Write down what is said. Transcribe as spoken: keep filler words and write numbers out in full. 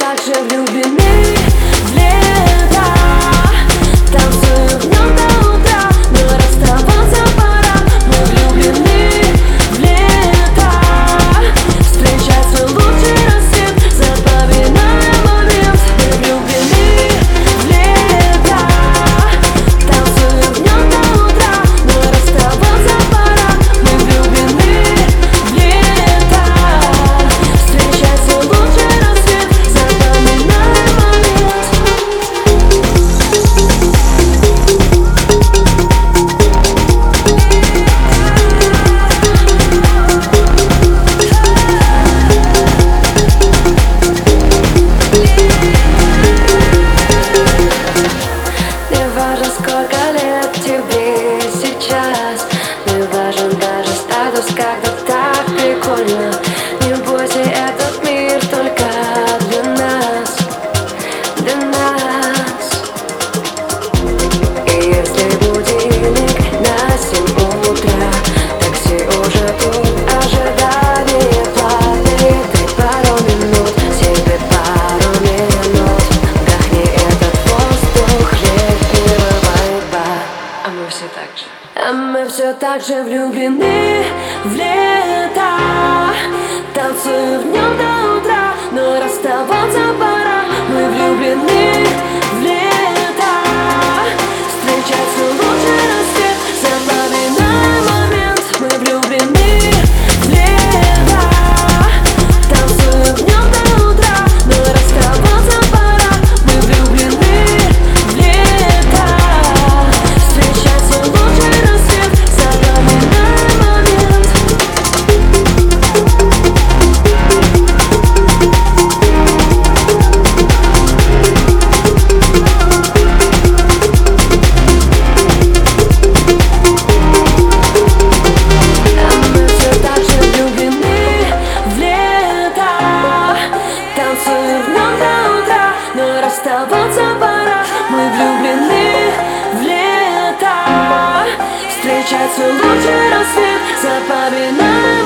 так же влюблены в лето. Танцуем днем до утра, но расставаться пора. Мы влюблены в лето. Встречается лучший рассвет, запоминаем момент. Мы влюблены в лето. Танцуем днем до утра, но расставаться пора. Мы влюблены в лето. Встречается лучший рассвет, запоминаем момент. Не важно, сколько лет тебе сейчас, не важен даже статус, когда так прикольно. Не бойся, этот мир только для нас, для нас. И если будильник на семь утра, такси уже тут, ожидание падает. Дай пару минут, себе пару минут. Вдохни этот воздух летнего вайба. А мы все так же А мы все так же влюблены в лето. Танцуем днем до утра, но расставаться пора. Мы влюблены в лето. Встречается лучший рассвет, запоминаем момент. Мы влюблены в лето. Танцуем днем до утра, но расставаться пора. Мы влюблены в лето. Встречается лучший рассвет, запоминаем момент. А мы все так же влюблены в лето. Танцуем днем до утра, но расставаться пора. Мы влюблены в лето. Встречается лучший рассвет, запоминаем.